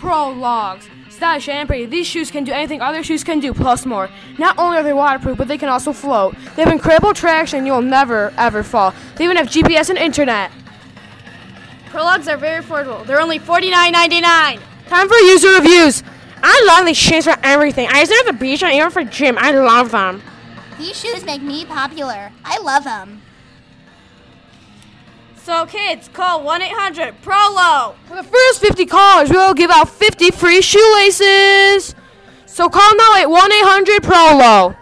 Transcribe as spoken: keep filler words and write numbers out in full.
Prologues. Stylish and pretty, these shoes can do anything other shoes can do, plus more. Not only are they waterproof, but they can also float. They have incredible traction, you'll never, ever fall. They even have G P S and internet. Prologues are very affordable. They're only forty-nine ninety-nine. Time for user reviews. I love these shoes for everything. I use them at the beach and even for gym. I love them. These shoes make me popular. I love them. So kids, call one eight hundred Prolo. For the first fifty callers, we will give out fifty free shoelaces. So call now at one eight hundred Prolo.